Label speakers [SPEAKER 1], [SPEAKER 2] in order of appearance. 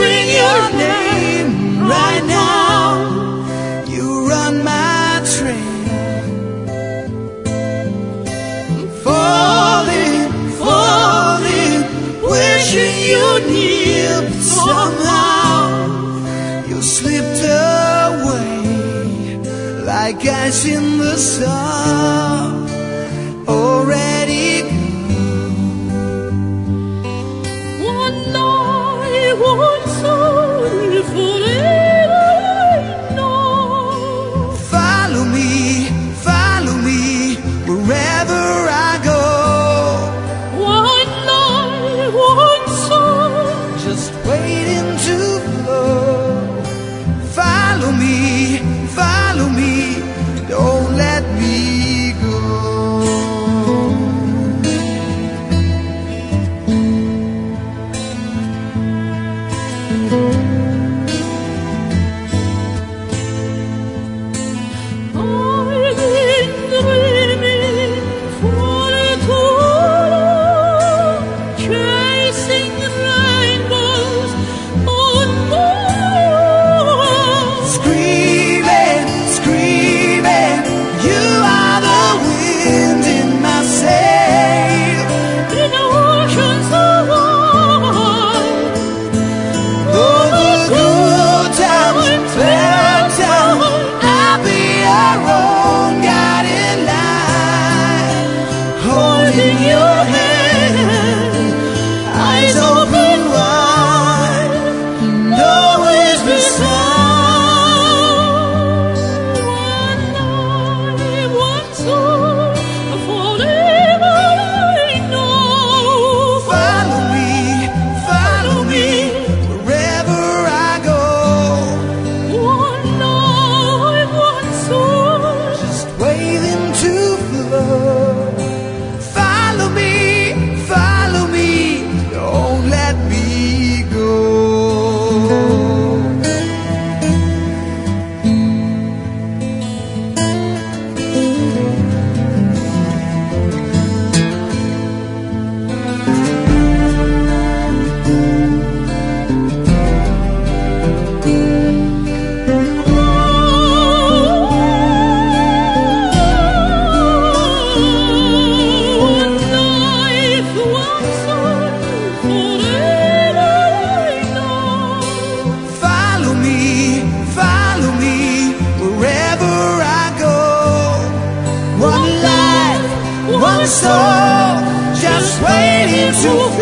[SPEAKER 1] whispering your name right now. You run my train. I'm falling, falling, wishing you're near, but somehow you slipped away like ice in the sun. Already
[SPEAKER 2] one night, one soul, forever I know.
[SPEAKER 1] Follow me, wherever I go.
[SPEAKER 2] One night, one soul,
[SPEAKER 1] Just waiting to flow. Follow me, don't let me go.
[SPEAKER 2] I've been dreaming for too long, chasing rainbows on my own.
[SPEAKER 1] Screaming, screaming, you are the wind in my sail.
[SPEAKER 2] In oceans so wide,
[SPEAKER 1] Though the good times, bad times, I'll be our own guiding light. Holding your hand, eyes open wide, and always beside.
[SPEAKER 2] one night, one soul, forever I know.
[SPEAKER 1] Follow me, wherever I go.
[SPEAKER 2] One night, one soul,
[SPEAKER 1] Just waiting to flow. Follow me, don't let me go.
[SPEAKER 2] one night, one soul, forever I know.
[SPEAKER 1] Follow me, wherever I go. One life, one soul, just waiting to